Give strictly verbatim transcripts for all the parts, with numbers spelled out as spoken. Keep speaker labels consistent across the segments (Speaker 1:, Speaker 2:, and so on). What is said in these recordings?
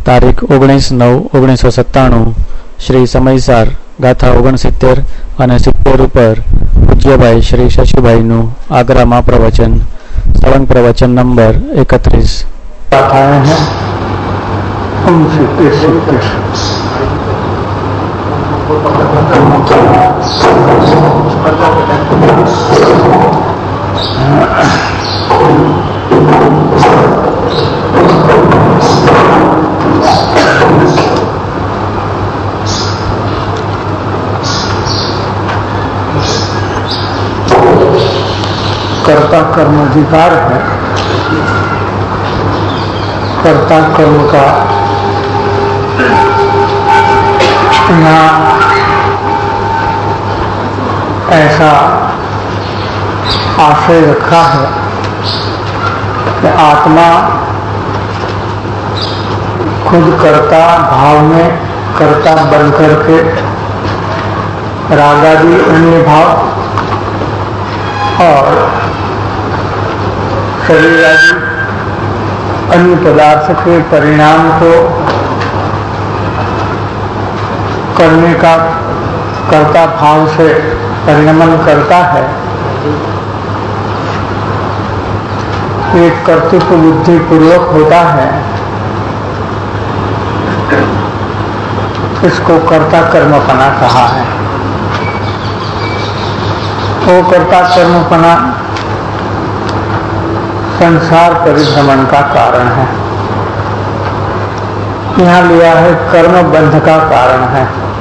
Speaker 1: તારીખ ઓગણીસ નવ ઓગણીસો સત્તાણું શ્રી સમયસાર ગાથા ઓગણસિત્તેર અને સિત્તેર ઉપર પૂજ્યભાઈ શ્રી શશીભાઈનું આગ્રામાં પ્રવચન. સળંગ પ્રવચન નંબર એકત્રીસ.
Speaker 2: कर्ता कर्म अधिकार है. कर्ता कर्म का यहाँ ऐसा आशय रखा है कि आत्मा खुद कर्ता भाव में कर्ता बन करके रागादि अन्य भाव और शरीर आदि अन्य पदार्थ के परिणाम को करने का कर्ता भाव से परिणमन करता है. एक कर्तृत्व बुद्धि पूर्वक होता है. इसको कर्ता कर्मपना कहा है. वो कर्ता कर्मपना संसार परिभ्रमण का कारण है. यहाँ लिया है कर्म बंध का कारण है.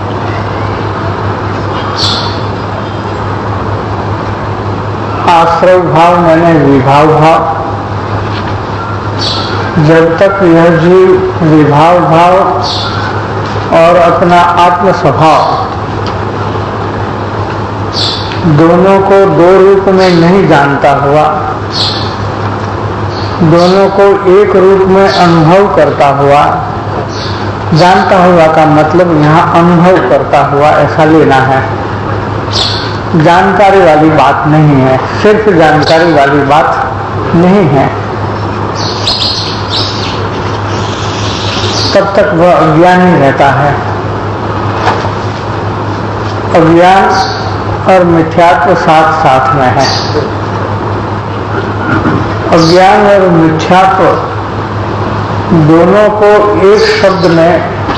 Speaker 2: आश्रय भाव मैंने विभाव भाव, जब तक यह जीव विभाव भाव और अपना आत्म स्वभाव दोनों को दो रूप में नहीं जानता हुआ, दोनों को एक रूप में अनुभव करता हुआ, जानता हुआ का मतलब यहाँ अनुभव करता हुआ ऐसा लेना है. जानकारी वाली बात नहीं है, सिर्फ जानकारी वाली बात नहीं है. तब तक वह अज्ञानी रहता है. अज्ञान और मिथ्यात्व साथ साथ में है. अज्ञान और मिथ्यात्व दोनों को एक शब्द में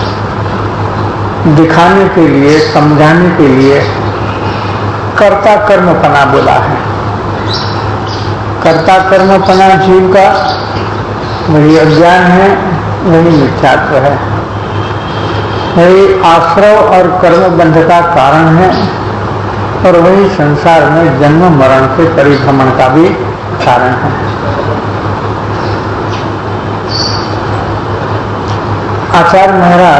Speaker 2: दिखाने के लिए, समझाने के लिए कर्ता कर्मपना बोला है. कर्ता कर्मपना जीव का वही अज्ञान है, वही मिथ्यात्व है, वही आश्रय और कर्म बंध का कारण है और वही संसार में जन्म मरण के परिभ्रमण का भी कारण है. आचार्य महाराज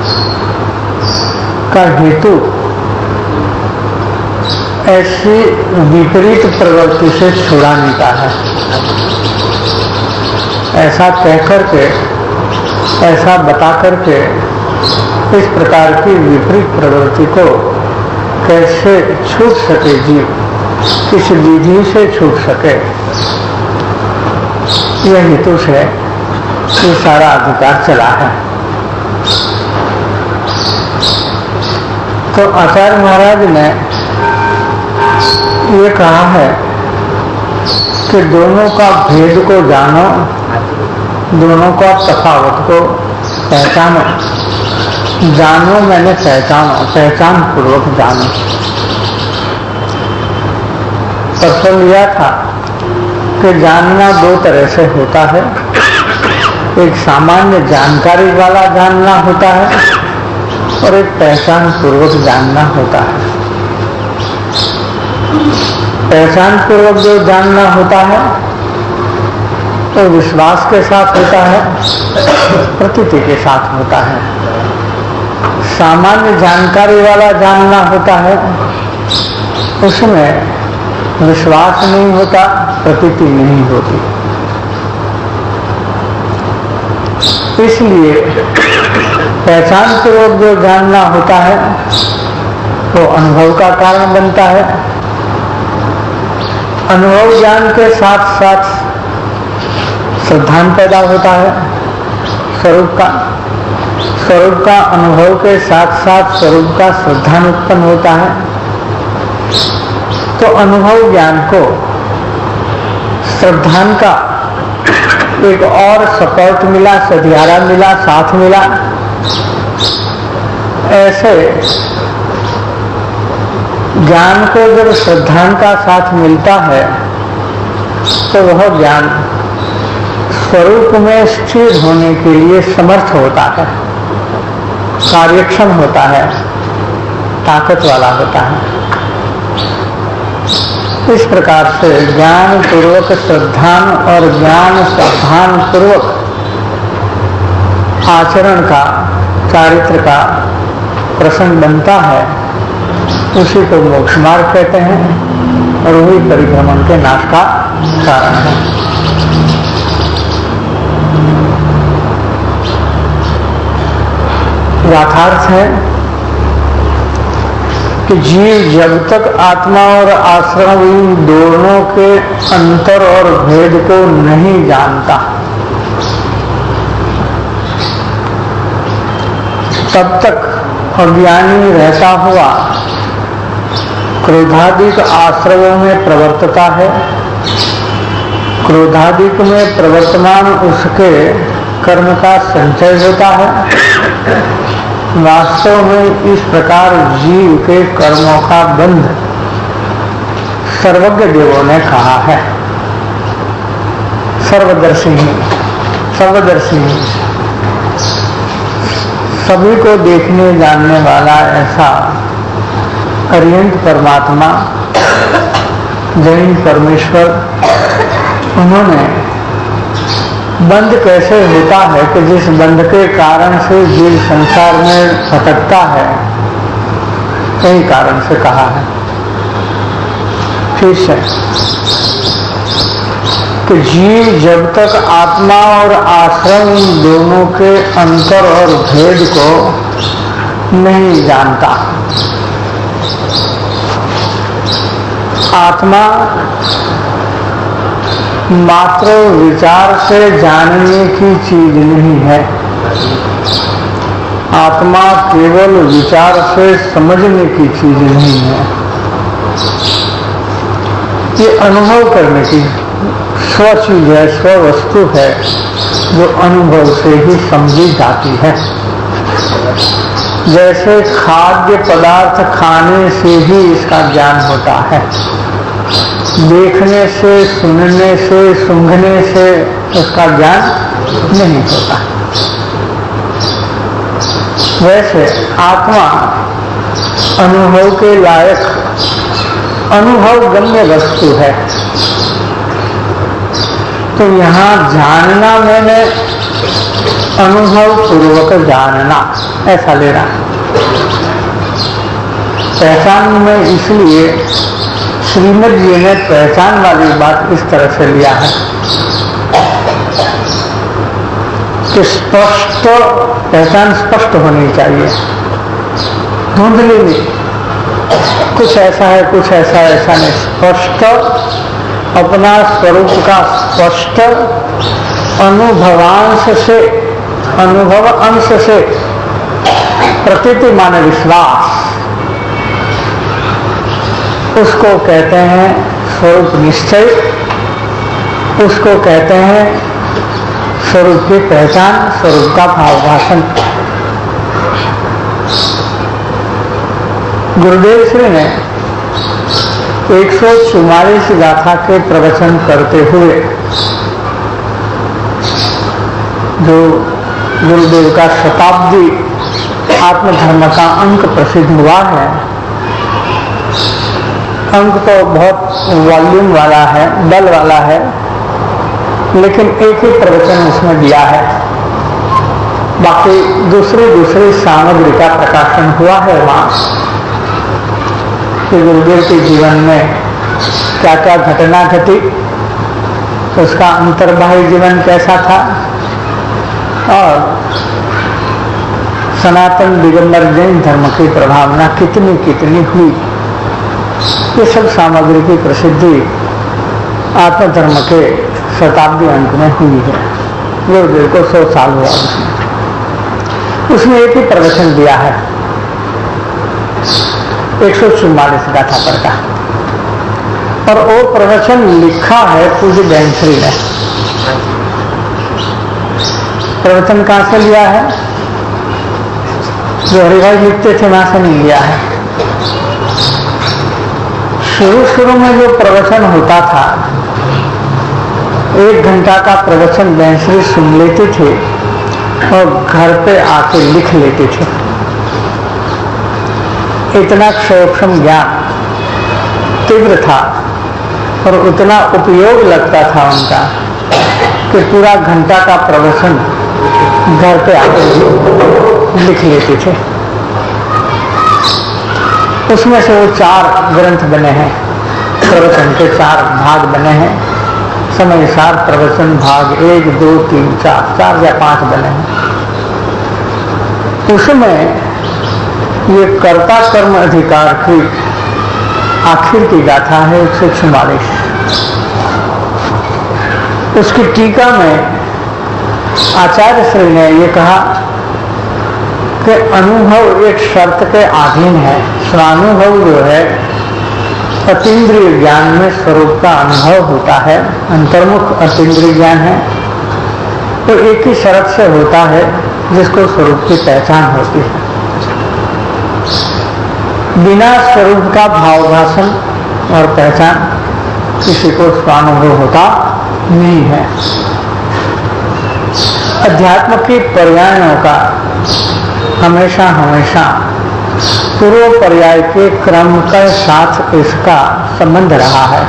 Speaker 2: का हेतु ऐसी विपरीत प्रवृत्ति से छुड़ाने का है. ऐसा कह करके, ऐसा बता करके इस प्रकार की विपरीत प्रवृत्ति को कैसे छूट सके जीव, किस विधि से छूट सके, यह हेतु से ये सारा अधिकार चला है. तो आचार्य महाराज ने ये कहा है कि दोनों का भेद को जानो, दोनों का तफावत को पहचानो. जानो मैंने पहचानो, पहचान पूर्वक जानो. परसों लिया था कि जानना दो तरह से होता है. एक सामान्य जानकारी वाला जानना होता है और एक पहचान पूर्वक जानना होता है. पहचान पूर्वक जो जानना होता है तो विश्वास के साथ होता है, प्रतीति के साथ होता है. सामान्य जानकारी वाला जानना होता है, उसमें विश्वास नहीं होता, प्रतीति नहीं होती. इसलिए पहचान पूर्वक जो जानना होता है वो अनुभव का कारण बनता है. अनुभव ज्ञान के साथ साथ श्रद्धान पैदा होता है. स्वरूप का, स्वरूप का अनुभव के साथ साथ स्वरूप का श्रद्धा उत्पन्न होता है। तो अनुभव ज्ञान को श्रद्धान का एक और सपोर्ट मिला, सधियारा मिला, साथ मिला। ऐसे ज्ञान को जब श्रद्धान का साथ मिलता है तो वह ज्ञान स्वरूप में स्थिर होने के लिए समर्थ होता है, कार्यक्षम होता है, ताकत वाला होता है। इस प्रकार से ज्ञान पूर्वक श्रद्धान और ज्ञान श्रद्धान पूर्वक आचरण का, चारित्र का प्रसंग बनता है, उसी को मोक्ष मार्ग कहते हैं और वही परिभ्रमण के नाश का कारण है। यथार्थ है कि जीव जब तक आत्मा और आश्रम इन दोनों के अंतर और भेद को नहीं जानता, तब तक अज्ञानी रहता हुआ क्रोधादिक आश्रयों में प्रवर्तता है। क्रोधादिक में प्रवर्तमान उसके कर्म का संचय होता है। वास्तव में इस प्रकार जीव के कर्मों का बंध सर्वज्ञ देवों ने कहा है। सर्वदर्शी सर्वदर्शी सभी को देखने जानने वाला ऐसा अरिहंत परमात्मा, जैन परमेश्वर, उन्होंने बंध कैसे होता है कि जिस बंध के कारण से जीव संसार में भटकता है, कई कारण से कहा है। ठीक है कि जीव जब तक आत्मा और आश्रम दोनों के अंतर और भेद को नहीं जानता, आत्मा मात्र विचार से जानने की चीज नहीं है, आत्मा केवल विचार से समझने की चीज नहीं है, ये अनुभव करने की स्व चीज है, स्व वस्तु है, जो अनुभव से ही समझी जाती है। जैसे खाद्य पदार्थ खाने से ही इसका ज्ञान होता है, देखने से, सुनने से, सूंघने से उसका ज्ञान नहीं होता। वैसे आत्मा अनुभव के लायक अनुभव गम्य वस्तु है। तो यहाँ जानना मैंने अनुभव पूर्वक जानना ऐसा लेना। पहचान में इसलिए श्रीमद जी ने पहचान वाली बात इस तरह से लिया है कि स्पष्ट पहचान स्पष्ट होनी चाहिए। धुंधली में कुछ ऐसा है, कुछ ऐसा ऐसा नहीं, स्पष्ट अपना स्वरूप का स्पष्ट अनुभवांश से, अनुभव अंश से प्रतीति माने विश्वास, उसको कहते हैं स्वरूप निश्चय, उसको कहते हैं स्वरूप की पहचान, स्वरूप का भावभाषण। गुरुदेव श्री ने एक सौ चौवालीस गाथा के प्रवचन करते हुए जो गुरुदेव का शताब्दी आत्मधर्म का अंक प्रसिद्ध हुआ है, अंक तो बहुत वॉल्यूम वाला है, बल वाला है, लेकिन एक ही प्रवचन उसमें दिया है, बाकी दूसरी दूसरी सामग्री का प्रकाशन हुआ है वहां कि गुरुदेव के जीवन में क्या क्या घटना घटी, उसका अंतर्बाह्य जीवन कैसा था और सनातन दिगंबर जैन धर्म की प्रभावना कितनी कितनी हुई, ये सब सामग्री की प्रसिद्धि आत्मधर्म के शताब्दी अंक में हुई है। गुरुदेव को सौ साल हुआ उसमें। उसमें एक ही प्रवचन दिया है, एक सौ चुम्बालीस गाथा पर का, और वो प्रवचन लिखा है पूज्य बैंश्री ने। प्रवचन कहां से लिया है? जो हरिभाई लिखते थे वहां से नहीं लिया है। शुरू शुरू में जो प्रवचन होता था, एक घंटा का प्रवचन बैंश्री सुन लेते थे और घर पे आके लिख लेते थे। इतना सूक्ष्म ज्ञान तीव्र था और उतना उपयोग लगता था उनका कि पूरा घंटा का प्रवचन घर पे आके लिख लेते थे। उसमें से वो चार ग्रंथ बने हैं, प्रवचन के चार भाग बने हैं। समय सार प्रवचन भाग एक, दो, तीन, चार, चार या पांच बने हैं। उसमें ये कर्ता कर्म अधिकार की आखिर की गाथा है एक सौ चुम्बालीस। उसकी टीका में आचार्य श्री ने ये कहा कि अनुभव एक शर्त के अधीन है। स्वानुभव जो है अतीन्द्रिय ज्ञान में स्वरूप का अनुभव होता है, अंतर्मुख अतीन्द्रिय ज्ञान है, तो एक ही शर्त से होता है जिसको स्वरूप की पहचान होती है। बिना स्वरूप का भावभाषण और पहचान किसी को स्वानुभव होता नहीं है। अध्यात्म की पर्यायों का हमेशा हमेशा पूर्व पर्याय के क्रम के साथ इसका संबंध रहा है।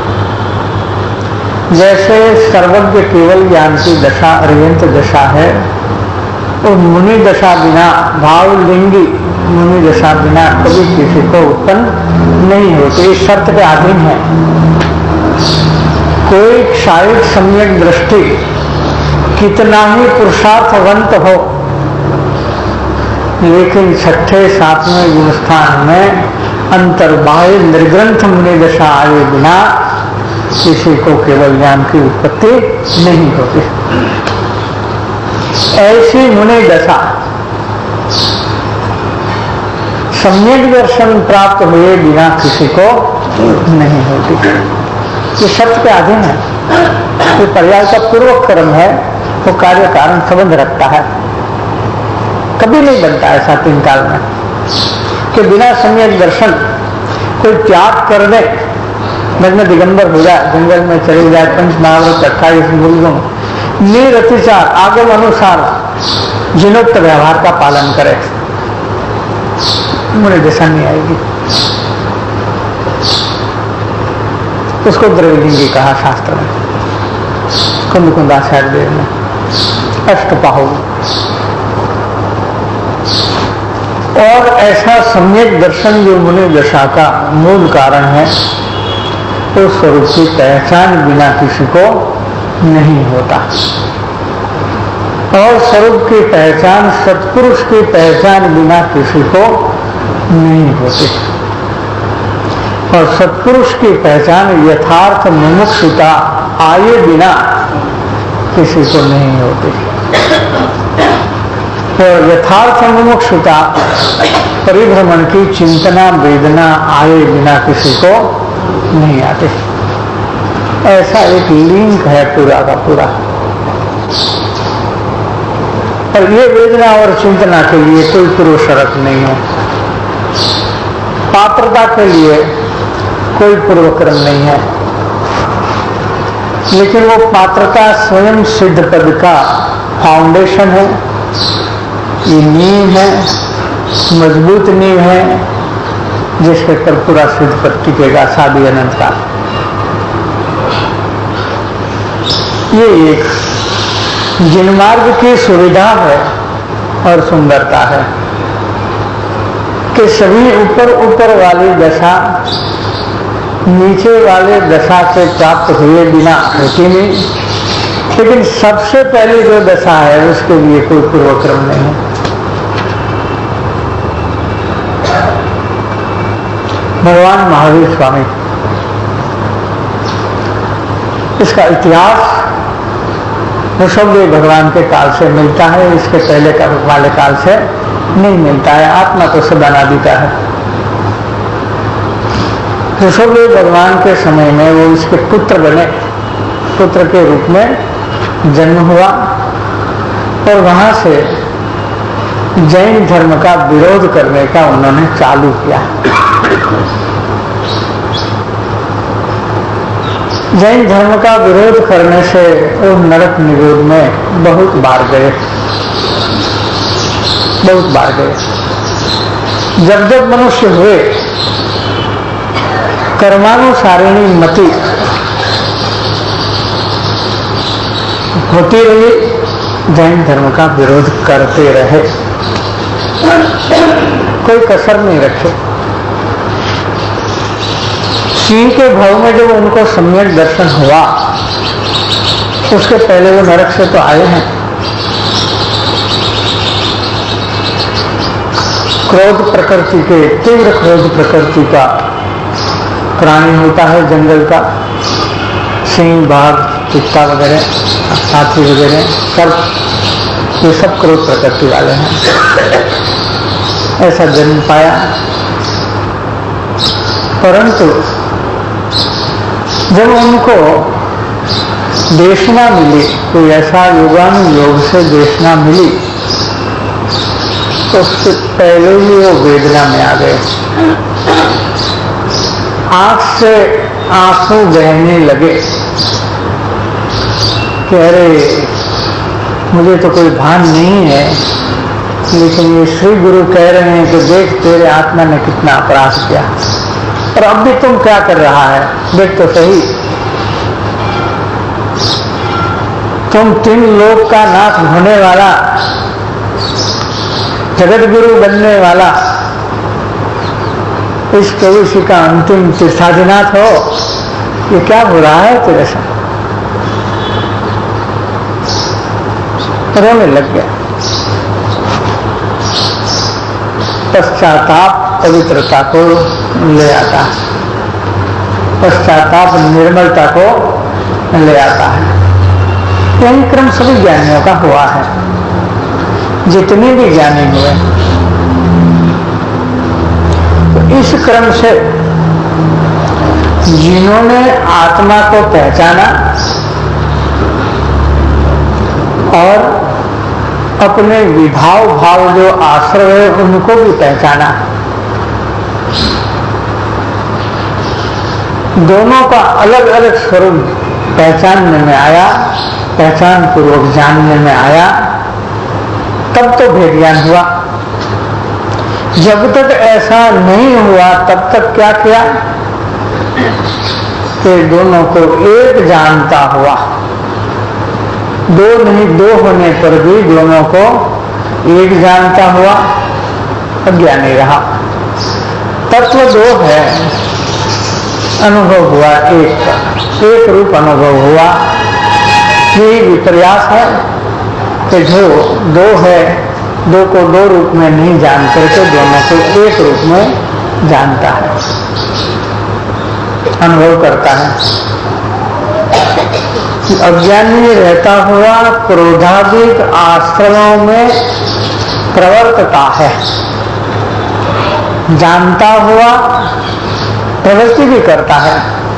Speaker 2: जैसे सर्वज्ञ केवल ज्ञान की दशा अर्यंत दशा है, और मुनि दशा बिना, भावलिंगी मुनि दशा बिना कभी किसी को उत्पन्न नहीं होती, इस शर्त के अधीन है। कोई क्षायिक सम्यक दृष्टि कितना ही पुरुषार्थवंत हो, लेकिन छठे सातवें गुण स्थान में अंतर्बाह्य निर्ग्रंथ मुनि दशा आए बिना किसी को केवल ज्ञान की उत्पत्ति नहीं होती। ऐसी मुनि दशा सम्यक दर्शन प्राप्त हुए बिना किसी को नहीं होती। ये सत्य के अधीन है। ये पर्याय का पूर्वक कर्म है, वो कार्य कारण संबंध रखता है। कभी नहीं बनता ऐसा तीन काल में कि बिना सम्यक दर्शन कोई त्याग कर दे, नग्न दिगंबर हो जाए, जंगल में चले जाए, पंच महाव्रत अट्ठाईस मूल्यों निरतिचार आगम अनुसार जिनोक्त व्यवहार का पालन करे, मुझे दशा नहीं आएगी। उसको द्रविलिंगी कहा शास्त्र में, कुंद कुंदाचार्य में अष्टपाहु। और ऐसा सम्यक दर्शन जो मुनि दशा का मूल कारण है, तो स्वरूप की पहचान बिना किसी को नहीं होता। और स्वरूप की पहचान सत्पुरुष की पहचान बिना किसी को नहीं होती। और सत्पुरुष की पहचान यथार्थ मुमुक्षुता आए बिना किसी को नहीं होती। और यथार्थ मुमुक्षुता परिभ्रमण की चिंतना वेदना आए बिना किसी को नहीं आती। ऐसा एक लिंक है पूरा का पूरा। और ये वेदना और चिंतना के लिए कोई पूर्व शर्त नहीं है। पात्रता के लिए कोई पूर्वक्रम नहीं है, लेकिन वो पात्रता स्वयं सिद्ध पद का फाउंडेशन है। ये नींव है, मजबूत नींव है, जिसके पर पूरा सिद्ध पद टिकेगा साधी अनंत का। ये एक जिनमार्ग की सुविधा है और सुंदरता है कि सभी ऊपर ऊपर वाली दशा नीचे वाले दशा से प्राप्त हुए बिना होती नहीं, लेकिन सबसे पहली जो दशा है उसके लिए कोई पूर्वक्रम नहीं है। भगवान महावीर स्वामी, इसका इतिहास ऋषभदेव भगवान के काल से मिलता है, इसके पहले का वाले काल से नहीं मिलता है। आत्मा तो सदा अनादि का है। ऋषभदेव भगवान के समय में वो इसके पुत्र बने, पुत्र के रूप में जन्म हुआ और वहां से जैन धर्म का विरोध करने का उन्होंने चालू किया। जैन धर्म का विरोध करने से वो नरक निरोध में बहुत बार गए, बहुत बार गए। जब जब मनुष्य हुए कर्मानुसारिणी मति होती रही, जैन धर्म का विरोध करते रहे, कोई कसर नहीं रखे। सिंह के भाव में जब उनको सम्यक दर्शन हुआ, उसके पहले वो नरक से तो आए हैं। क्रोध प्रकृति के, तीव्र क्रोध प्रकृति का प्राणी होता है जंगल का, सिंह, बाघ, चित्ता वगैरह, हाथी वगैरह, सब ये सब क्रोध प्रकृति वाले हैं। ऐसा जन्म पाया, परंतु जब उनको देशना मिली, कोई ऐसा योगानुयोग से देशना मिली, तो उससे पहले ही वो वेदना में आ गए। आंख से आंसू बहने लगे कि अरे मुझे तो कोई भान नहीं है, लेकिन ये श्री गुरु कह रहे हैं कि देख तेरे आत्मा ने कितना अपराध किया और अब भी तुम क्या कर रहा है, देख तो सही। तुम तीन लोक का नाश होने वाला, जगत गुरु बनने वाला, इस प्रभु का अंतिम तीर्थाधिनाथ हो, ये क्या हो रहा है तेरे साथ? रोने लग गया। पश्चाताप पवित्रता को ले आता है, पश्चाताप निर्मलता को ले आता है। यही क्रम सभी ज्ञानियों का हुआ है, जितने भी ज्ञानी हुए। तो इस क्रम से जिन्होंने आत्मा को पहचाना और अपने विभाव भाव जो आश्रय है उनको भी पहचाना, दोनों का अलग अलग स्वरूप पहचानने में आया, पहचान पूर्वक जानने में आया, तब तो भेद ज्ञान हुआ। जब तक ऐसा नहीं हुआ तब तक क्या किया कि दोनों को एक जानता हुआ, दो नहीं दो होने पर भी दोनों को एक जानता हुआ, अज्ञानी रहा। तत्व दो है, अनुभव हुआ एक, एक रूप अनुभव हुआ। ये विपर्यास है कि जो दो है, दो को दो रूप में नहीं जान करके दोनों को एक रूप में जानता है, अनुभव करता है। अज्ञानी रहता हुआ क्रोधादिक आश्रमों में प्रवर्तता है, जानता हुआ प्रवृत्ति भी करता है।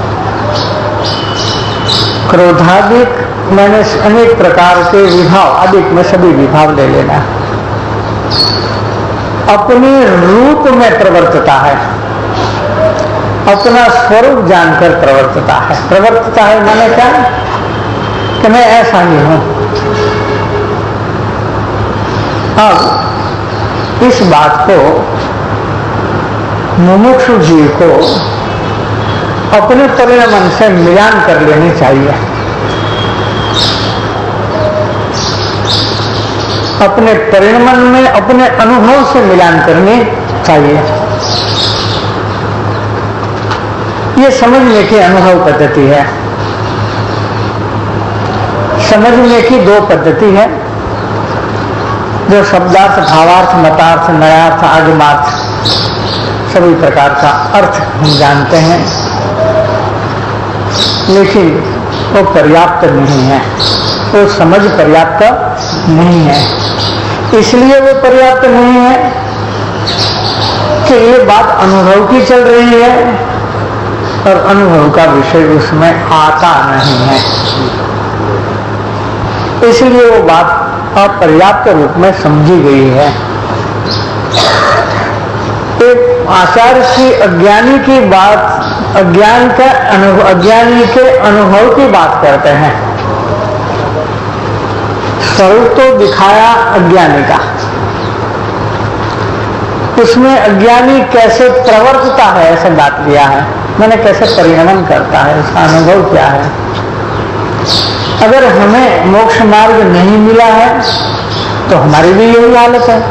Speaker 2: क्रोधादिक मैंने अनेक प्रकार के विभाव, अधिक में सभी विभाव ले लेना, अपने रूप में प्रवर्तता है, अपना स्वरूप जानकर प्रवर्तता है। प्रवर्तता है माने क्या कि मैं ऐसा ही हूं। अब इस बात को मुमुक्षु जीव को अपने परिणमन से मिलान कर लेनी चाहिए, अपने परिणमन में अपने अनुभव से मिलान करनी चाहिए। ये समझने की अनुभव पद्धति है। समझने की दो पद्धति है, जो शब्दार्थ, भावार्थ, मतार्थ, नयार्थ, आगमार्थ सभी प्रकार का अर्थ हम जानते हैं, लेकिन वो पर्याप्त नहीं है। वो समझ पर्याप्त नहीं है। इसलिए वो पर्याप्त नहीं है कि ये बात अनुभव की चल रही है और अनुभव का विषय उसमें आता नहीं है, इसलिए वो बात अपर्याप्त रूप में समझी गई है। एक आचार्य श्री अज्ञानी की बात, अज्ञान का अनुभव, अज्ञानी के अनुभव की बात करते हैं। स्वरूप तो दिखाया अज्ञानी का, उसमें अज्ञानी कैसे प्रवर्तता है ऐसे बात लिया है, मैंने कैसे परिणमन करता है, उसका अनुभव क्या है। अगर हमें मोक्ष मार्ग नहीं मिला है तो हमारी भी यही हालत है।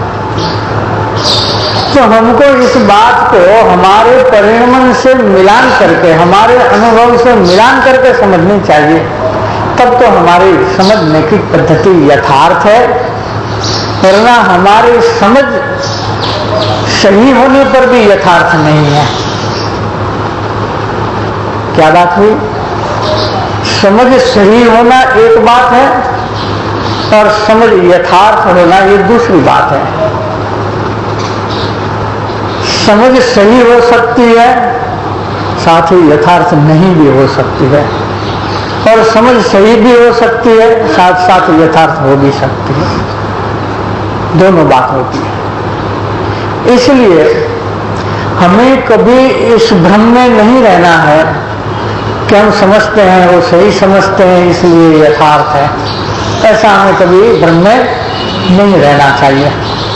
Speaker 2: तो हमको इस बात को हमारे परिणमन से मिलान करके, हमारे अनुभव से मिलान करके समझनी चाहिए, तब तो हमारी समझने की पद्धति यथार्थ है। वरना हमारी समझ सही होने पर भी यथार्थ नहीं है। क्या बात हुई? समझ सही होना एक बात है और समझ यथार्थ होना ये दूसरी बात है। समझ सही हो सकती है, साथ ही यथार्थ नहीं भी हो सकती है, और समझ सही भी हो सकती है, साथ साथ यथार्थ हो भी सकती है। दोनों बात होती है। इसलिए हमें कभी इस भ्रम में नहीं रहना है कि हम समझते हैं वो सही समझते हैं इसलिए यथार्थ है। ऐसा हमें कभी भ्रम में नहीं रहना चाहिए।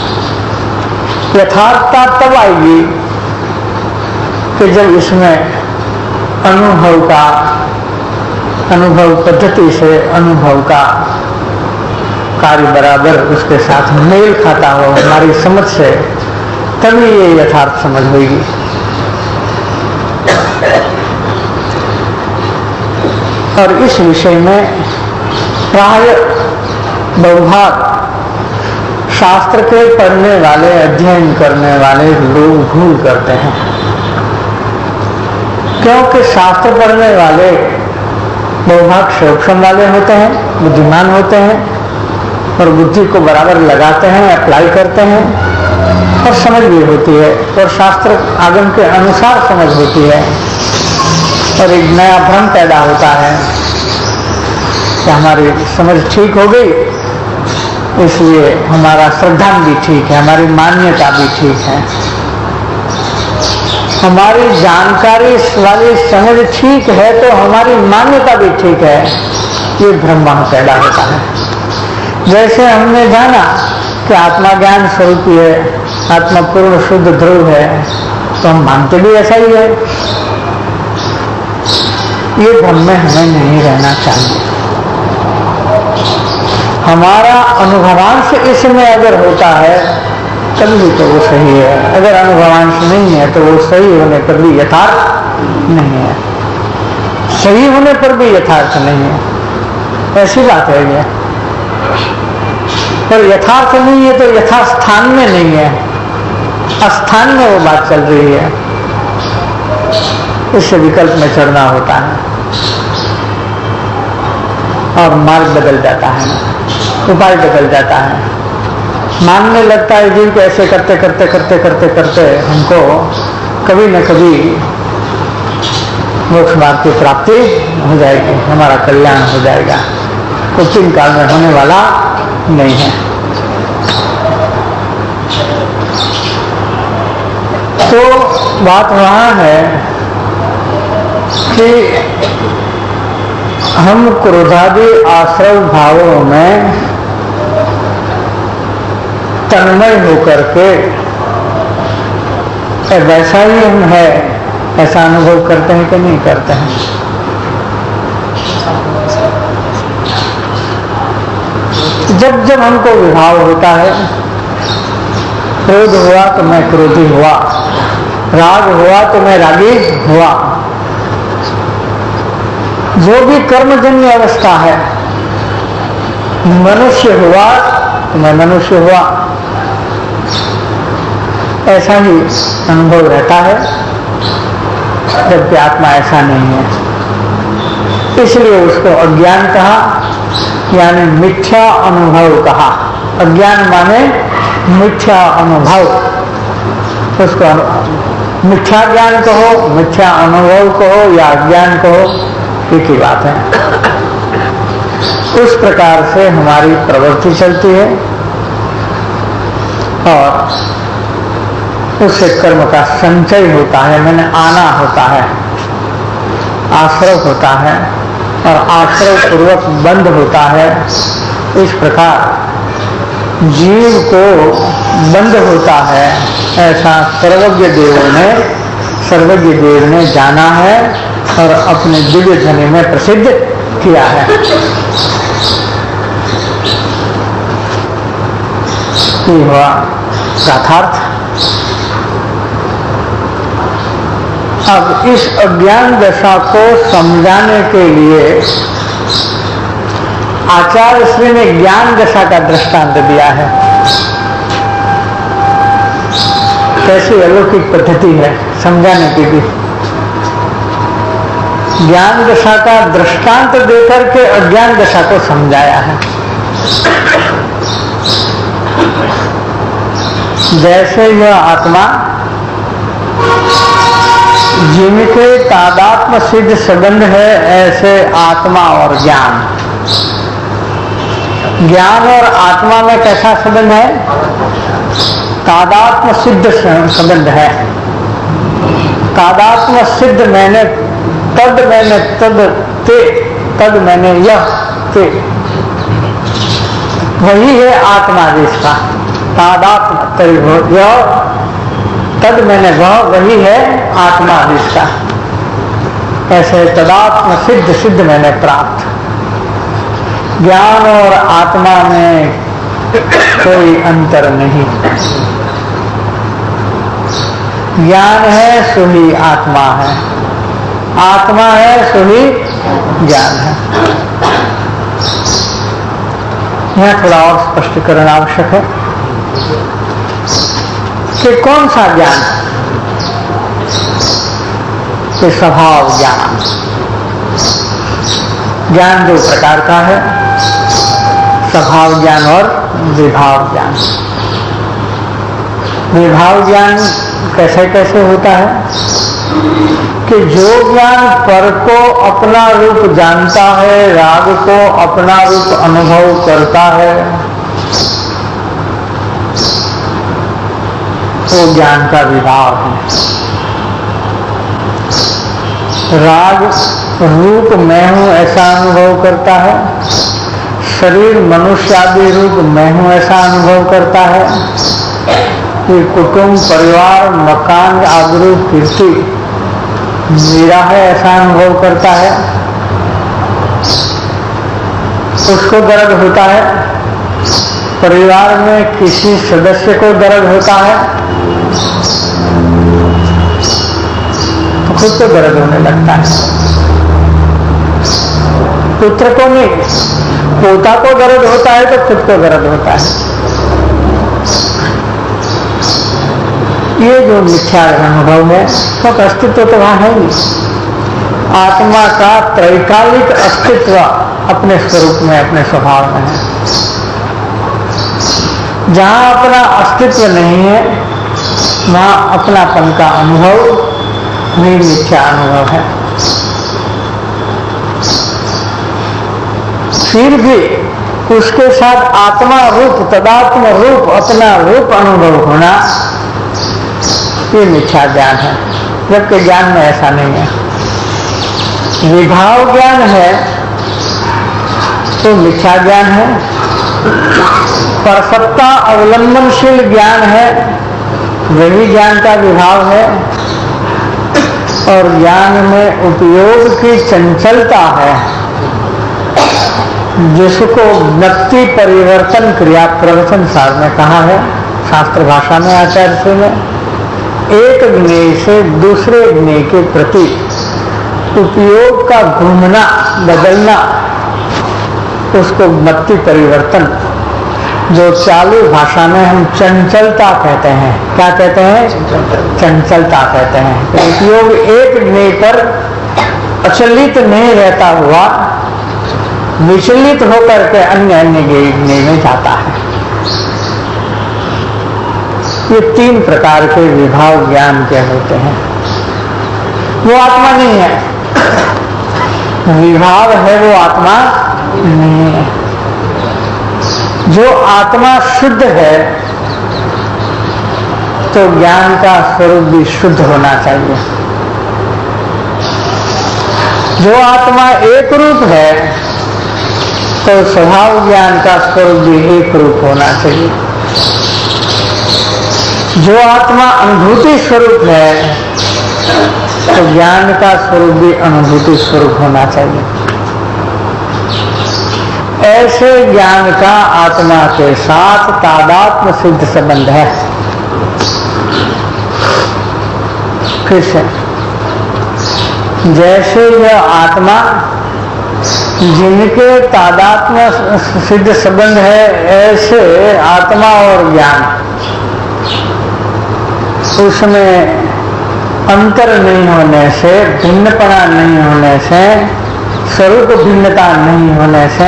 Speaker 2: यथार्थता तब आएगी कि जब इसमें अनुभव का, अनुभव पद्धति से अनुभव का कार्य बराबर उसके साथ मेल खाता हो हमारी समझ से, तभी ये यथार्थ समझ होगी। और इस विषय में प्राय बहुभाग शास्त्र के पढ़ने वाले, अध्ययन करने वाले लोग भूल करते हैं। क्योंकि शास्त्र पढ़ने वाले बहुभाग सूक्ष्म वाले होते हैं, बुद्धिमान होते हैं और बुद्धि को बराबर लगाते हैं, अप्लाई करते हैं और समझ भी होती है, और शास्त्र आगम के अनुसार समझ होती है। और एक नया भ्रम पैदा होता है कि हमारी समझ ठीक हो गई, इसलिए हमारा श्रद्धान भी ठीक है, हमारी मान्यता भी ठीक है, हमारी जानकारी वाली समझ ठीक है तो हमारी मान्यता भी ठीक है। ये भ्रम वहां पैदा होता है। जैसे हमने जाना कि आत्मा ज्ञान स्वरूप है, आत्मा पूर्ण शुद्ध ध्रुव है, तो हम मानते भी ऐसा ही है। ये भ्रम में हमें नहीं रहना चाहिए। हमारा अनुभवांश इसमें अगर होता है तभी तो वो सही है, अगर अनुभवांश नहीं है तो वो सही होने पर भी यथार्थ नहीं है, सही होने पर भी यथार्थ नहीं है। ऐसी बात है ये। पर यथार्थ नहीं है तो यथास्थान में नहीं है, अस्थान में वो बात चल रही है। इससे विकल्प में चढ़ना होता है और मार्ग बदल जाता है, उपाय बदल जाता है। मानने लगता है जीव को ऐसे करते करते करते करते करते हमको कभी न कभी मोक्ष मार्ग की प्राप्ति हो जाएगी, हमारा कल्याण हो जाएगा। कुछ दिन काल में होने वाला नहीं है। तो बात वहां है कि हम क्रोधादि आश्रव भावों में तन्मय होकर के वैसा ही हम है ऐसा अनुभव करते हैं कि नहीं करते हैं। जब जब हमको विभाव होता है, क्रोध हुआ तो मैं क्रोधी हुआ, राग हुआ तो मैं रागी हुआ, जो भी कर्मजन्य अवस्था है, मनुष्य हुआ तो मैं मनुष्य हुआ, ऐसा ही अनुभव रहता है। जबकि आत्मा ऐसा नहीं है, इसलिए उसको अज्ञान कहा। यानी मिथ्या अनुभव कहा। अज्ञान माने मिथ्या अनुभव, उसको मिथ्या ज्ञान कहो, मिथ्या अनुभव कहो या अज्ञान कहो, एक ही बात है। उस प्रकार से हमारी प्रवृत्ति चलती है और उससे कर्म का संचय होता है, मैंने आना होता है, आश्रव होता है और आश्रव पूर्वक बंद होता है। इस प्रकार जीव को बंद होता है, ऐसा सर्वज्ञ देव ने सर्वज्ञ देव ने जाना है और अपने दिव्य ध्वनि में प्रसिद्ध किया है। ये हुआ गाथार्थ। अब इस अज्ञान दशा को समझाने के लिए आचार्य श्री ने ज्ञान दशा का दृष्टांत दिया है। कैसी अलौकिक पद्धति है समझाने की भी। ज्ञान दशा का दृष्टांत देकर के अज्ञान दशा को समझाया है। जैसे यह आत्मा जिनके तादात्म्य सिद्ध संबंध है, ऐसे आत्मा और ज्ञान, ज्ञान और आत्मा में कैसा संबंध है? तादात्म्य सिद्ध संबंध है। तादात्म्य सिद्ध मैंने तद, मैंने तद, ते, तद मैंने यह, ते, वही है आत्मा जिसका तादात्म्य यह, तद मैंने वह, वही है आत्मा जिसका। ऐसे तदात्म सिद्ध सिद्ध मैंने प्राप्त। ज्ञान और आत्मा में कोई अंतर नहीं। ज्ञान है सो ही आत्मा है, आत्मा है सो ही ज्ञान है। यह थोड़ा और स्पष्टीकरण आवश्यक है कि कौन सा ज्ञान? कि स्वभाव ज्ञान। ज्ञान दो प्रकार का है, स्वभाव ज्ञान और विभाव ज्ञान। विभाव ज्ञान कैसे कैसे होता है कि जो ज्ञान पर को अपना रूप जानता है, राग को अपना रूप अनुभव करता है, वो ज्ञान का विभाव है। राग रूप मैं हूं ऐसा अनुभव करता है, शरीर मनुष्य आदि रूप मैं हूं ऐसा अनुभव करता है, ये कुटुंब परिवार मकान आबरू कीर्ति मेरा है ऐसा अनुभव करता है। उसको दर्द होता है, परिवार में किसी सदस्य को दर्द होता है तो खुद को दर्द होने लगता है। पुत्र को नहीं, पोता को दर्द होता है तो खुद को दर्द होता है। ये जो मिथ्या अनुभव है तो अस्तित्व तो वहां है ही। आत्मा का त्रैकालिक अस्तित्व अपने स्वरूप में अपने स्वभाव में है। जहां अपना अस्तित्व नहीं है वहां अपनापन का अनुभव नहीं, मिथ्या अनुभव है। फिर भी उसके साथ आत्मा रूप तदात्म रूप अपना रूप अनुभव होना ये मिथ्या ज्ञान है, जबकि ज्ञान में ऐसा नहीं है। विभाव ज्ञान है तो मिथ्या ज्ञान है, परसत्ता अवलंबनशील ज्ञान है वही ज्ञान का विभाव है, और ज्ञान में उपयोग की चंचलता है जिसको व्यक्ति परिवर्तन क्रिया प्रवचन सार में कहा है, शास्त्र भाषा में आचार्य श्री ने एक ज्ञेय से दूसरे ज्ञेय के प्रति उपयोग का घूमना बदलना, उसको मत्ती परिवर्तन, जो चालू भाषा में हम चंचलता कहते हैं। क्या कहते हैं? चंचलता कहते हैं। उपयोग एक ज्ञेय पर अचलित नहीं रहता हुआ विचलित होकर के अन्य अन्य गिरने में जाता है। ये तीन प्रकार के विभाव ज्ञान के होते हैं। वो आत्मा नहीं है, विभाव है वो आत्मा नहीं है। जो आत्मा शुद्ध है तो ज्ञान का स्वरूप भी शुद्ध होना चाहिए। जो आत्मा एक रूप है तो स्वभाव ज्ञान का स्वरूप भी एक रूप होना चाहिए। जो आत्मा अनुभूति स्वरूप है तो ज्ञान का स्वरूप भी अनुभूति स्वरूप होना चाहिए। ऐसे ज्ञान का आत्मा के साथ तादात्म्य सिद्ध संबंध है। फिर से, जैसे यह आत्मा जिनके तादात्म्य सिद्ध संबंध है, ऐसे आत्मा और ज्ञान उसमें अंतर नहीं होने से, भिन्नपना नहीं होने से, स्वरूप भिन्नता नहीं होने से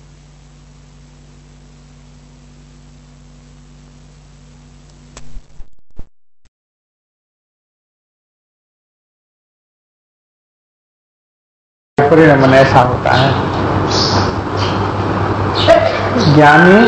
Speaker 2: परिणाम ऐसा होता है। ज्ञानी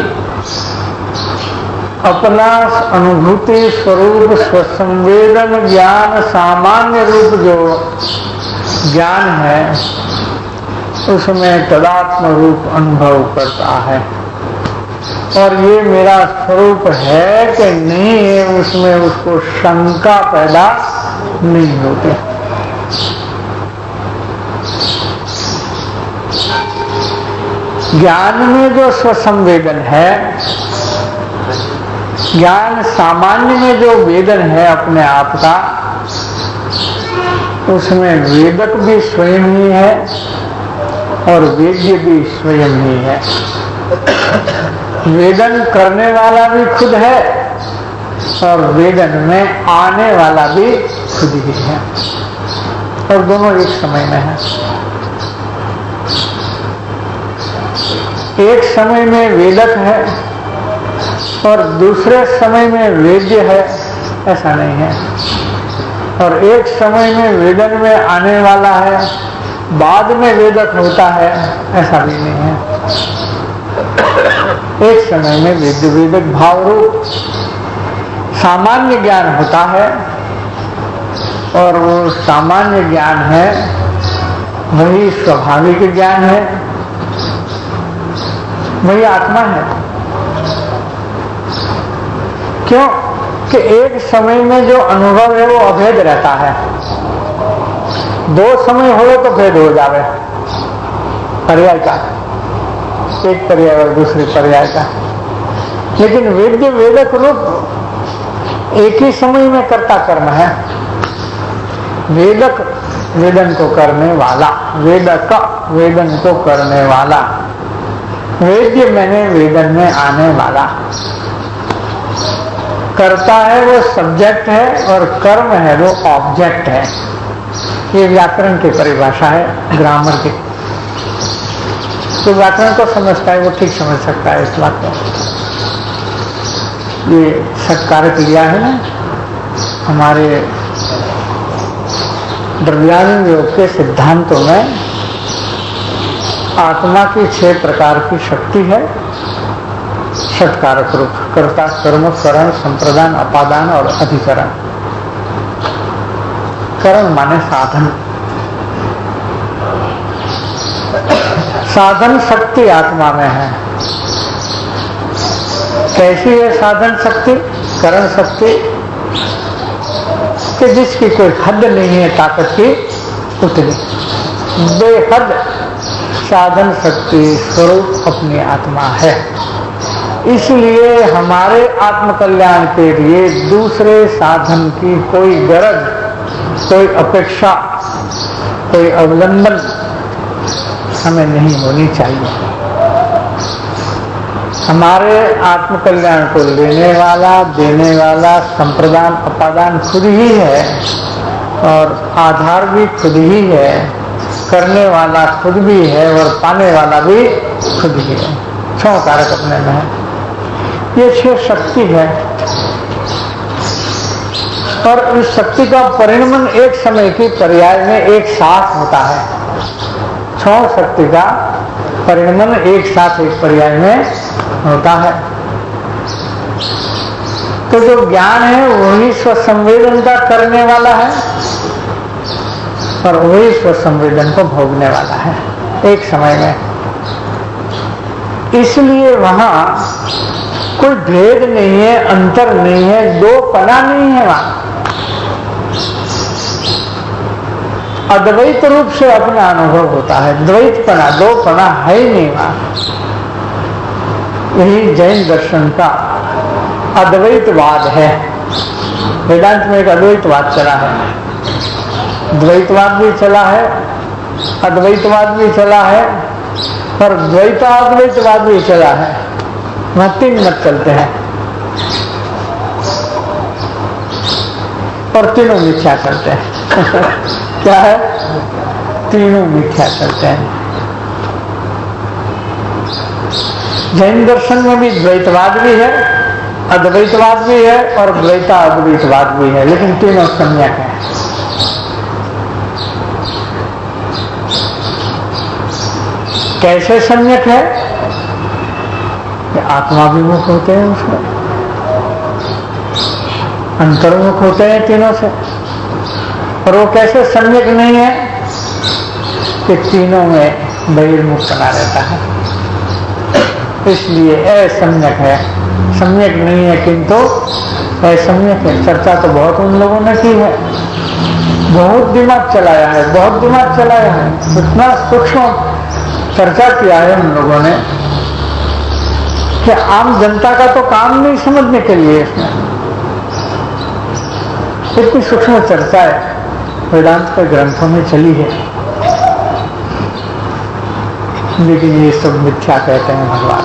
Speaker 2: अपना अनुभूति स्वरूप स्वसंवेदन ज्ञान सामान्य रूप जो ज्ञान है उसमें तदात्म रूप अनुभव करता है। और ये मेरा स्वरूप है कि नहीं है, उसमें उसको शंका पैदा नहीं होती। ज्ञान में जो स्वसंवेदन है, ज्ञान सामान्य में जो वेदन है अपने आप का, उसमें वेदक भी स्वयं ही है और वेद्य भी स्वयं ही है। वेदन करने वाला भी खुद है और वेदन में आने वाला भी खुद ही है, और दोनों एक समय में है। एक समय में वेदक है और दूसरे समय में वेद्य है, ऐसा नहीं है। और एक समय में वेदन में आने वाला है, बाद में वेदक होता है, ऐसा भी नहीं है। एक समय में वेद्य वेदक भाव रूप सामान्य ज्ञान होता है, और वो सामान्य ज्ञान है वही स्वाभाविक ज्ञान है, वही आत्मा है। क्यों कि एक समय में जो अनुभव है वो अभेद रहता है। दो समय हो तो भेद हो जावे, पर्याय का, एक पर्याय और दूसरे पर्याय का। लेकिन वेद्य वेदक रूप एक ही समय में कर्ता कर्म है। वेदक वेदन को करने वाला, वेदक वेदन को करने वाला, वेद्य मैंने वेदन में आने वाला। कर्ता है वो सब्जेक्ट है और कर्म है वो ऑब्जेक्ट है। ये व्याकरण की परिभाषा है, ग्रामर की। तो व्याकरण को समझता है वो ठीक समझ सकता है इस बात को। ये सत्कार क्रिया है ना, हमारे द्रव्यात्म योग के सिद्धांतों में आत्मा की छह प्रकार की शक्ति है। षटकारक रूप, कर्ता, कर्म, करण, संप्रदान, अपादान और अधिकरण। करण माने साधन। साधन शक्ति आत्मा में है। कैसी है साधन शक्ति, करण शक्ति? कि जिसकी कोई हद नहीं है ताकत की, उतनी बेहद साधन शक्ति स्वरूप अपनी आत्मा है। इसलिए हमारे आत्मकल्याण के लिए दूसरे साधन की कोई गरज, कोई अपेक्षा, कोई अवलंबन हमें नहीं होनी चाहिए। हमारे आत्मकल्याण को लेने वाला, देने वाला संप्रदान अपादान खुद ही है और आधार भी खुद ही है। करने वाला खुद भी है और पाने वाला भी खुद ही है, छह कारक अपने में है। ये छह शक्ति है और इस शक्ति का परिणमन एक समय की पर्याय में एक साथ होता है। छह शक्ति का परिणमन एक साथ एक पर्याय में होता है। तो जो ज्ञान है वही स्वसंवेदन का करने वाला है और वही स्वसंवेदन को भोगने वाला है एक समय में। इसलिए वहां कोई भेद नहीं है, अंतर नहीं है, दो पना नहीं है। वहां अद्वैत रूप से अपना अनुभव होता है, द्वैतपना दो पना है ही नहीं वहां। यही जैन दर्शन का अद्वैतवाद है। वेदांत में एक अद्वैतवाद चला है, द्वैतवाद भी चला है, अद्वैतवाद भी चला है और द्वैताद्वैतवाद भी चला है। वहां तीन मत चलते हैं और तीनों मिथ्या चलते हैं। क्या है? तीनों मिथ्या चलते हैं। जैन दर्शन में भी द्वैतवाद भी है, अद्वैतवाद भी है और द्वैताद्वैतवाद भी है, लेकिन तीनों सम्यक है। कैसे सम्यक है? आत्माभिमुख होते हैं, उसमें अंतर्मुख होते हैं तीनों से। और वो कैसे सम्यक नहीं है कि तीनों में बहिर्मुख बना रहता है, इसलिए असम्यक है। सम्यक नहीं है किंतु असम्यक है। चर्चा तो बहुत उन लोगों ने की है, बहुत दिमाग चलाया है, बहुत दिमाग चलाया है, इतना सूक्ष्म चर्चा किया है उन लोगों ने कि आम जनता का तो काम नहीं समझने के लिए इसमें इतनी सूक्ष्म चर्चा है वेदांत के ग्रंथों में चली है। लेकिन ये सब मिथ्या कहते हैं भगवान।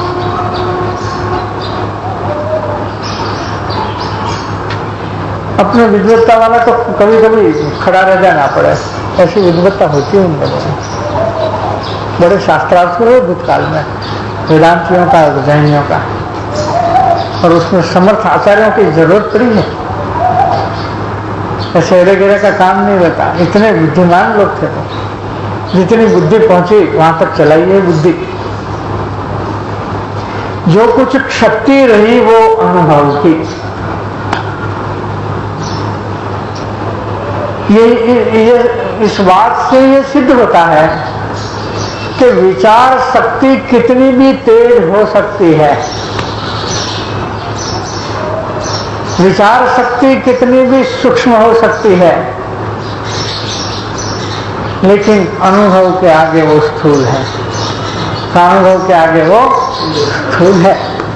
Speaker 2: अपने विद्वत्ता वाला तो कभी कभी खड़ा रह जाना पड़े, ऐसी विद्वत्ता होती है उन लोगों में। बड़े शास्त्रार्थ हुए भूतकाल में वेदांतियों का, जैनियों का, और उसमें समर्थ आचार्यों की जरूरत पड़ी है। ऐसे एरे गिरे का काम नहीं रहता। इतने बुद्धिमान लोग थे तो, जितनी बुद्धि पहुंची वहां तक चलाई है बुद्धि। जो कुछ शक्ति रही वो अनुभव की। ये, ये इस बात से ये सिद्ध होता है कि विचार शक्ति कितनी भी तेज हो सकती है, विचार शक्ति कितनी भी सूक्ष्म हो सकती है, लेकिन अनुभव के आगे वो स्थूल है। अनुभव के आगे वो स्थूल है।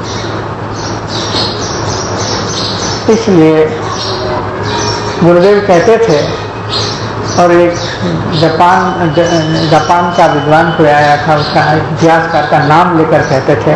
Speaker 2: इसलिए गुरुदेव कहते थे, और एक जापान जापान का विद्वान कोई आया था, उसका इतिहासकार का नाम लेकर कहते थे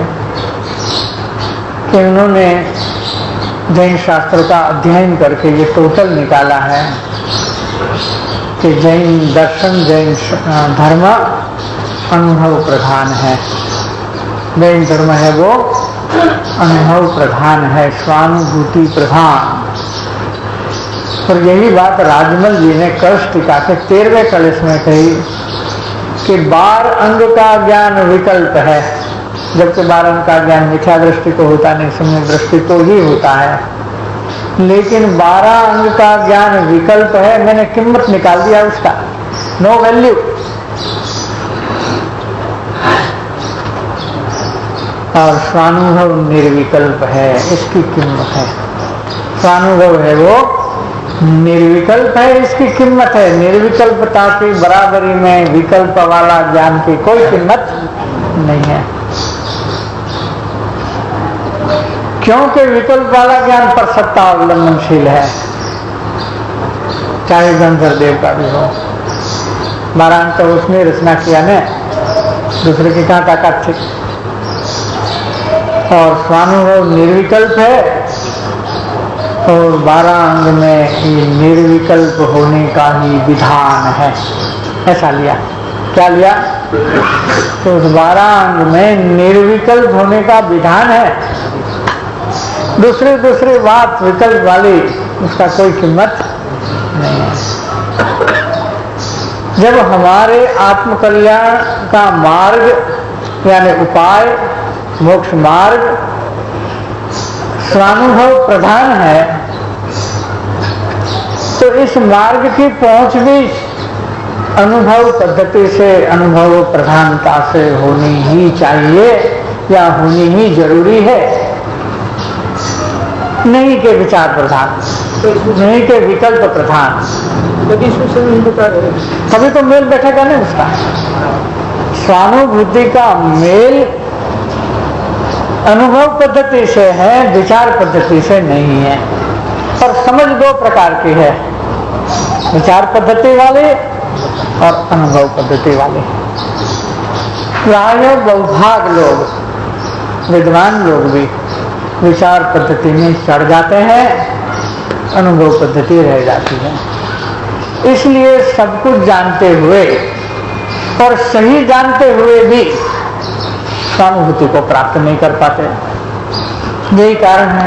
Speaker 2: कि उन्होंने जैन शास्त्र का अध्ययन करके ये टोटल निकाला है कि जैन दर्शन, जैन धर्म अनुभव प्रधान है। जैन धर्म है वो अनुभव प्रधान है, स्वानुभूति प्रधान। और यही बात राजमल जी ने कलश टीका के तेरहवें कलश में कही कि बार अंग का ज्ञान विकल्प है, जबकि बार अंग का ज्ञान मिथ्या दृष्टि को होता नहीं, सम्यक दृष्टि को ही होता है। लेकिन बारह अंग का ज्ञान विकल्प है। मैंने कीमत निकाल दिया उसका, नो वैल्यू। और स्वानुभव निर्विकल्प है, इसकी कीमत है। स्वानुभव है वो निर्विकल्प है, इसकी कीमत है। निर्विकल्पता की बराबरी में विकल्प वाला ज्ञान की कोई कीमत नहीं है, क्योंकि विकल्प वाला ज्ञान पर सत्ता अवलंबनशील है, चाहे गंधर्व देव का भी हो। बारांग तो उसने रचना किया ने, दूसरे की कहाँ ताकत थी। और स्वानुभव निर्विकल्प है और बारह अंग में ये निर्विकल्प होने का ही विधान है, ऐसा लिया। क्या लिया? तो उस बारह अंग में निर्विकल्प होने का विधान है, दूसरी दूसरी बात विकल्प वाली उसका कोई कीमत नहीं है। जब हमारे आत्मकल्याण का मार्ग यानी उपाय मोक्ष मार्ग स्वानुभव प्रधान है, तो इस मार्ग की पहुंच भी अनुभव पद्धति से, अनुभव प्रधानता से होनी ही चाहिए या होनी ही जरूरी है, नहीं के विचार प्रधान, नहीं के विकल्प प्रधान। तभी तो मेल बैठेगा नहीं उसका। स्वानुभूति का मेल अनुभव पद्धति से है, विचार पद्धति से नहीं है। और समझ दो प्रकार की है, विचार पद्धति वाले और अनुभव पद्धति वाले। प्राय बहुभाग लोग, विद्वान लोग भी विचार पद्धति में चढ़ जाते हैं, अनुभव पद्धति रह जाती है। इसलिए सब कुछ जानते हुए और सही जानते हुए भी स्वानुभूति को प्राप्त नहीं कर पाते। यही कारण है,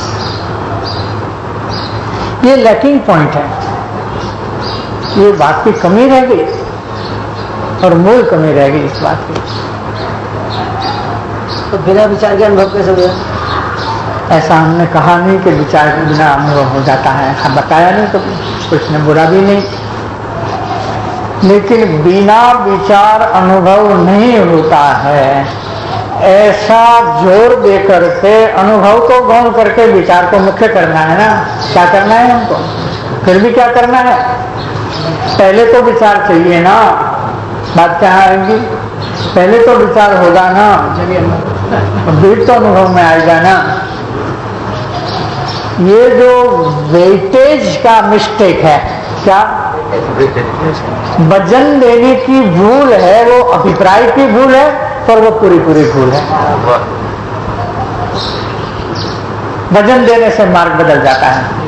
Speaker 2: ये लैकिंग पॉइंट है, ये बात की कमी रह गई और मूल कमी रह गई इस बात की।
Speaker 3: तो बिना विचार के अनुभव कैसे हुआ?
Speaker 2: ऐसा हमने कहा नहीं कि विचार के बिना अनुभव हो जाता है, ऐसा बताया नहीं, तो कुछ ने बुरा भी नहीं। लेकिन बिना विचार अनुभव नहीं होता है, ऐसा जोर दे करके अनुभव को गौण करके विचार को मुख्य करना है ना। क्या करना है हमको? फिर भी क्या करना है? पहले तो विचार चाहिए ना, बात क्या आएगी? पहले तो विचार होगा ना, फिर तो अनुभव में आएगा ना। ये जो वेटेज का मिस्टेक है, क्या वजन देने की भूल है, वो अभिप्राय की भूल है, पर वो पूरी पूरी भूल है। वजन देने से मार्ग बदल जाता है।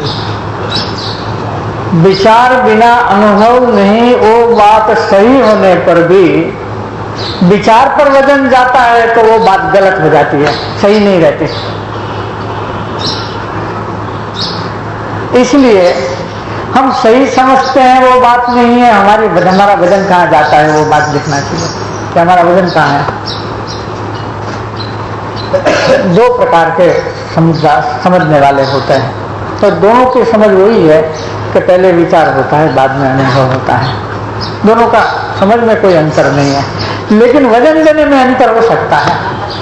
Speaker 2: विचार बिना अनुभव नहीं, वो बात सही होने पर भी विचार पर वजन जाता है तो वो बात गलत हो जाती है, सही नहीं रहती। इसलिए हम सही समझते हैं वो बात नहीं है, हमारी हमारा वजन कहाँ जाता है वो बात देखना चाहिए कि हमारा वजन कहाँ है। दो प्रकार के समझने वाले होते हैं, तो दोनों की समझ वही है कि पहले विचार होता है, बाद में अनुभव होता है। दोनों का समझ में कोई अंतर नहीं है, लेकिन वजन देने में अंतर हो सकता है।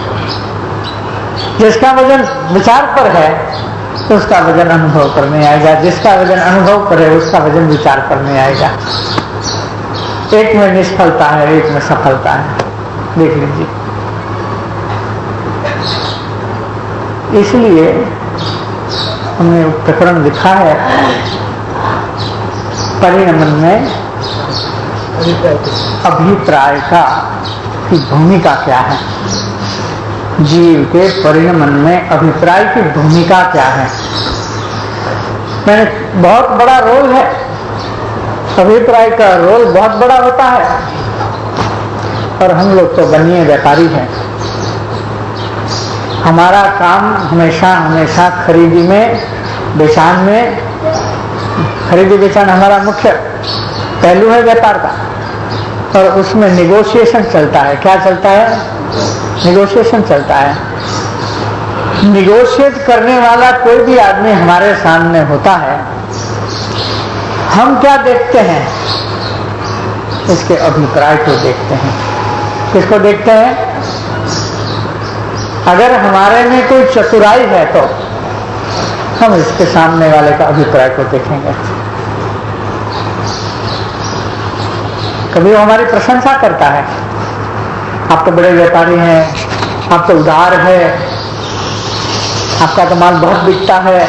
Speaker 2: जिसका वजन विचार पर है तो उसका वजन अनुभव पर नहीं आएगा, जिसका वजन अनुभव पर है उसका वजन विचार पर नहीं आएगा। एक में निष्फलता है, एक में सफलता है, देख लीजिए। इसलिए हमने प्रकरण लिखा है, परिणमन में अभिप्राय का की भूमिका क्या है, जीव के परिणमन में अभिप्राय की भूमिका क्या है। मैंने बहुत बड़ा रोल है, अभिप्राय का रोल बहुत बड़ा होता है, और हम लोग तो बनिए व्यापारी हैं। हमारा काम हमेशा हमेशा खरीदी में, बेचान में, खरीदी बेचान हमारा मुख्य पहलू है व्यापार का, और उसमें निगोशिएशन चलता है। क्या चलता है? निगोशिएशन चलता है। निगोशिएट करने वाला कोई भी आदमी हमारे सामने होता है, हम क्या देखते हैं? इसके अभिप्राय को देखते हैं। किसको देखते हैं? अगर हमारे में कोई चतुराई है तो हम इसके सामने वाले का अभिप्राय को देखेंगे। कभी वो हमारी प्रशंसा करता है, आप तो बड़े व्यापारी हैं, आप तो उदार है, आपका तो माल बहुत बिकता है।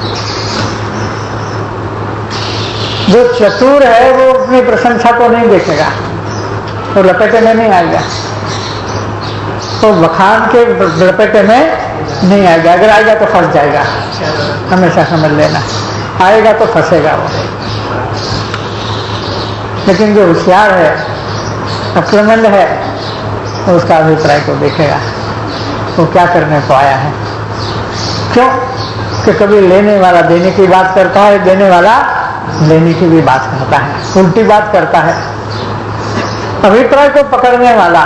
Speaker 2: जो चतुर है वो अपनी प्रशंसा को नहीं देखेगा, वो लपेटे में नहीं आएगा, तो बखान के लपेटे में नहीं आएगा। अगर आएगा तो फंस जाएगा, हमेशा समझ लेना, आएगा तो फंसेगा वो। लेकिन जो होशियार है अक्लमंद है उसका अभिप्राय को देखेगा, वो क्या करने को आया है। क्यों कि कभी लेने वाला देने की बात करता है, देने वाला लेने की भी बात करता है, उल्टी बात करता है। अभिप्राय को पकड़ने वाला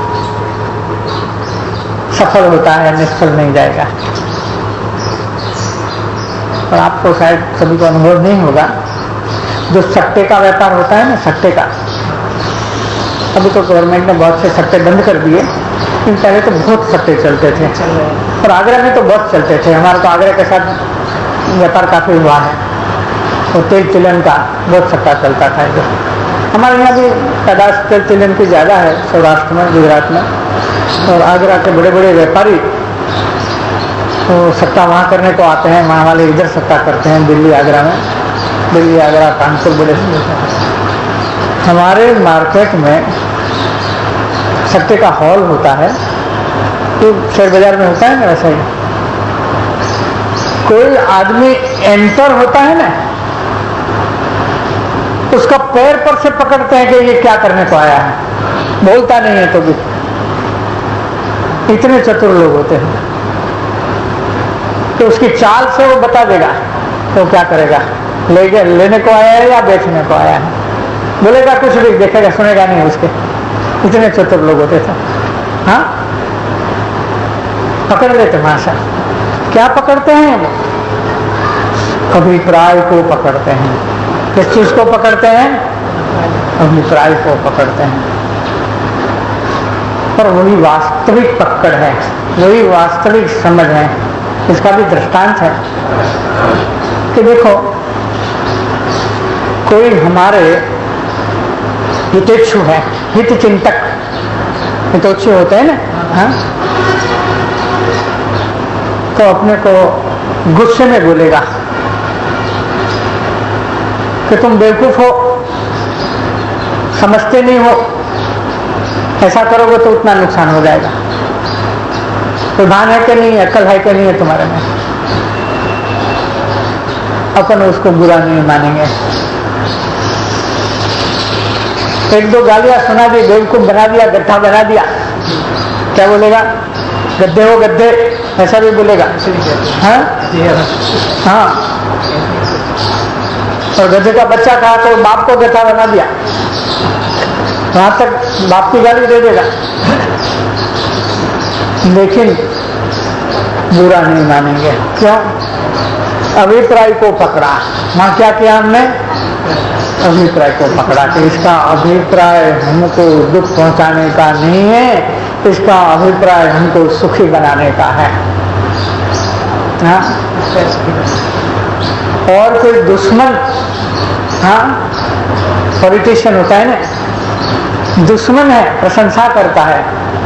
Speaker 2: सफल होता है, निष्फल नहीं जाएगा। और आपको शायद सभी को अनुभव नहीं होगा, जो सट्टे का व्यापार होता है ना, सट्टे का, अभी तो गवर्नमेंट ने बहुत से सट्टे बंद कर दिए, लेकिन पहले तो बहुत सट्टे चलते थे और आगरा में तो बहुत चलते थे। हमारा तो आगरा के साथ व्यापार काफी हुआ है, और तेल तिलन का बहुत सट्टा चलता था इधर। हमारे यहाँ भी तादाद तेल तिलन की ज़्यादा है, सौराष्ट्र में, गुजरात में, और आगरा के बड़े बड़े व्यापारी तो सट्टा वहाँ करने को आते हैं, वहाँ वाले इधर सट्टा करते हैं, दिल्ली आगरा में, दिल्ली आगरा कानपुर बड़े। हमारे मार्केट में सट्टे का हॉल होता है, तो शेयर बाजार में होता है ना वैसा ही। कोई आदमी एंटर होता है ना, उसका पैर पर से पकड़ते हैं कि ये क्या करने को आया है, बोलता नहीं है तो भी। इतने चतुर लोग होते हैं, तो उसकी चाल से वो बता देगा तो क्या करेगा, ले लेने को आया है या बेचने को आया है। बोलेगा कुछ भी, देखेगा सुनेगा नहीं उसके। इतने चतुर लोग होते थे। हाँ, पकड़ लेते माशा। क्या पकड़ते हैं वो? अभिप्राय को पकड़ते हैं। किस चीज को पकड़ते हैं? अभिप्राय को पकड़ते हैं। पर वही वास्तविक पकड़ है, वही वास्तविक समझ है। इसका भी दृष्टांत है कि देखो, कोई हमारे हितेच्छु है, हित चिंतक, हितोच्छु होते हैं ना, हाँ? तो अपने को गुस्से में बोलेगा कि तुम बेवकूफ हो, समझते नहीं हो, ऐसा करोगे तो उतना नुकसान हो जाएगा। तो भान है कि नहीं, अक्ल है कि नहीं है तुम्हारे में? अपन उसको बुरा नहीं मानेंगे। एक दो गालियां सुना दी, बेवकूफ बना दिया, गड्ढा बना दिया, क्या बोलेगा? गड्ढे हो गड्ढे, ऐसा भी बोलेगा। हाँ हाँ, और गड्ढे का बच्चा कहा तो बाप को गड्ढा बना दिया, वहां तक बाप की गाली दे देगा। लेकिन बुरा नहीं मानेंगे। क्यों? अभिप्राय को पकड़ा। वहां क्या किया हमने? अभिप्राय को पकड़ा कि इसका अभिप्राय हमको दुख पहुंचाने का नहीं है, इसका अभिप्राय हमको सुखी बनाने का है। हाँ? और कोई दुश्मन, हाँ, पॉलिटिशियन होता है ना, दुश्मन है, प्रशंसा करता है,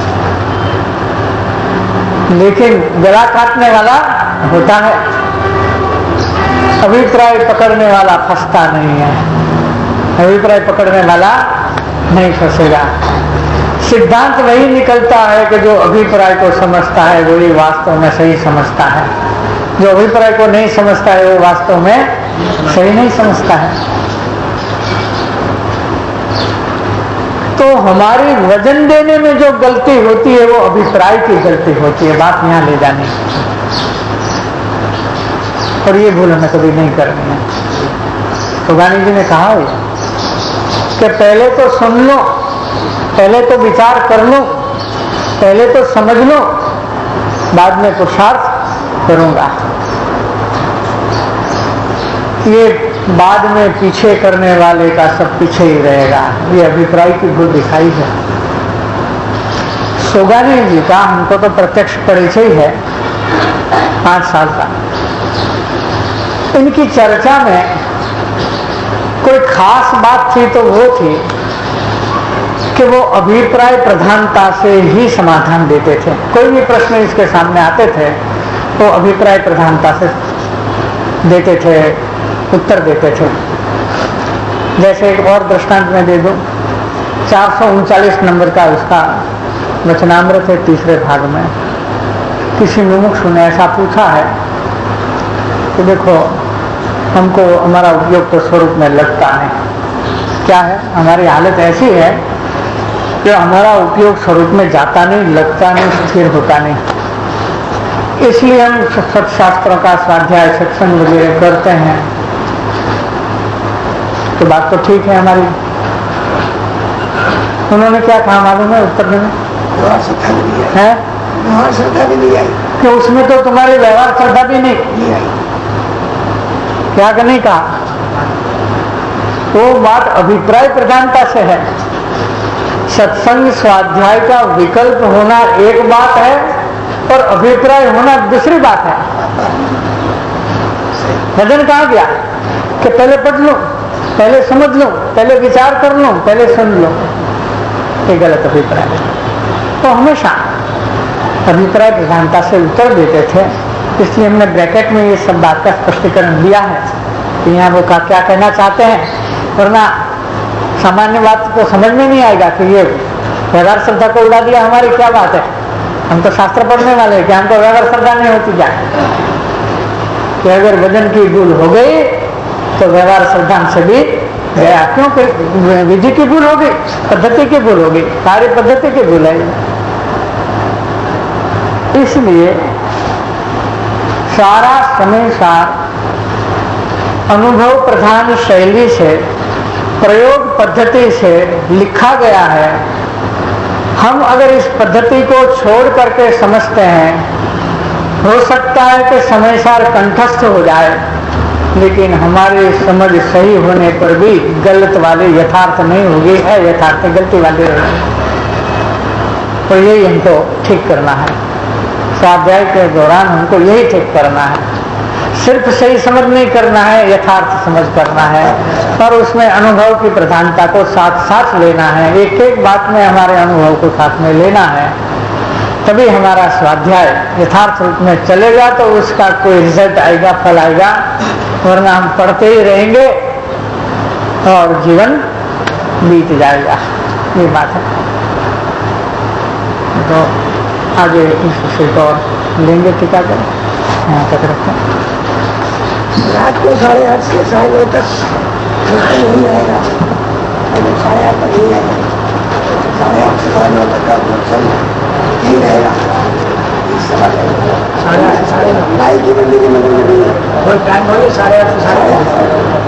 Speaker 2: लेकिन गला काटने वाला होता है। अभिप्राय पकड़ने वाला फंसता नहीं है, अभिप्राय पकड़ने वाला नहीं फंसेगा। सिद्धांत वही निकलता है कि जो अभिप्राय को समझता है वही वास्तव में सही समझता है, जो अभिप्राय को नहीं समझता है वो वास्तव में सही नहीं समझता है। तो हमारी वजन देने में जो गलती होती है वो अभिप्राय की गलती होती है। बात यहां ले जानी, और ये भूल हमें कभी नहीं करनी है। तो गांधी जी ने कहा है कि पहले तो सुन लो, पहले तो विचार कर लो, पहले तो समझ लो, बाद में पुरुषार्थ करूंगा। ये बाद में पीछे करने वाले का सब पीछे ही रहेगा। ये अभिप्राय की भूल दिखाई है। सोगानी जी का हमको तो प्रत्यक्ष परिचय है, पांच साल का। इनकी चर्चा में कोई खास बात थी तो वो थी कि वो अभिप्राय प्रधानता से ही समाधान देते थे। कोई भी प्रश्न इसके सामने आते थे तो अभिप्राय प्रधानता से देते थे, उत्तर देते थे। जैसे एक और दृष्टांत में दे दूं, चार सौ उनचालीस नंबर का उसका वचनामृत है, तीसरे भाग में किसी मुमुक्षु ने ऐसा पूछा है कि देखो, हमको हमारा उपयोग तो स्वरूप में लगता है, क्या है, हमारी हालत ऐसी है कि हमारा उपयोग स्वरूप में जाता नहीं, लगता नहीं, स्थिर होता नहीं। इसलिए हम सत्शास्त्रों का स्वाध्याय सत्संग वगैरह करते हैं। तो बात तो ठीक है हमारी। उन्होंने क्या कहा मालूम है उत्तर में? है श्रद्धा भी नहीं आई कि उसमें तो तुम्हारी व्यवहार श्रद्धा भी नहीं, नहीं आई। क्या कि नहीं कहा? वो बात अभिप्राय प्रधानता से है। सत्संग स्वाध्याय का विकल्प होना एक बात है और अभिप्राय होना दूसरी बात है। भजन कहा गया कि पहले पढ़ लो, पहले समझ लो, पहले विचार कर लो, पहले सुन लो। ये गलत अभिप्राय है। तो हमेशा अभिप्राय प्रधानता से उत्तर देते थे, इसलिए हमने ब्रैकेट में ये सब बात का स्पष्टीकरण दिया है कि यहाँ वो का क्या कहना चाहते हैं। वरना सामान्य बात तो समझ में नहीं आएगा कि ये व्यवहार श्रद्धा को उड़ा दिया हमारी क्या बात है। हम तो शास्त्र पढ़ने वाले हैं कि हमको व्यवहार श्रद्धा नहीं होती क्या? कि अगर वजन की भूल हो गई तो व्यवहार श्रद्धा हमसे भी गया। क्योंकि विधि की भूल होगी, पद्धति की भूल होगी, कार्य पद्धति की भूल है। इसलिए सारा समय सार अनुभव प्रधान शैली से, प्रयोग पद्धति से लिखा गया है। हम अगर इस पद्धति को छोड़ करके समझते हैं, हो सकता है कि समय सार कंठस्थ हो जाए, लेकिन हमारी समझ सही होने पर भी गलत वाले यथार्थ नहीं होगी, है यथार्थ गलती वाले रहेगी। तो यही हमको ठीक करना है। स्वाध्याय के दौरान हमको यही ठीक करना है। सिर्फ सही समझ नहीं करना है, यथार्थ समझ करना है और उसमें अनुभव की प्रधानता को साथ साथ लेना है। एक एक बात में हमारे अनुभव को साथ में लेना है, तभी हमारा स्वाध्याय यथार्थ रूप में चलेगा तो उसका कोई रिजल्ट आएगा, फल आएगा। वरना हम पढ़ते ही रहेंगे और जीवन बीत जाएगा। ये बात है। तो आगे इस विषय को लेंगे, टीका करें, यहाँ तक रखते हैं।
Speaker 3: रात को साढ़े आठ से साढ़े नौ तक नहीं आएगा, साढ़े आठ तक नहीं आएगा, साढ़े आठ से साढ़े नौ तक का फंक्शन नहीं रहेगा। साढ़े आठ साढ़े नौ ढाई की बंदी के मंदिर में नहीं है, टाइम हो गया साढ़े आठ से साढ़े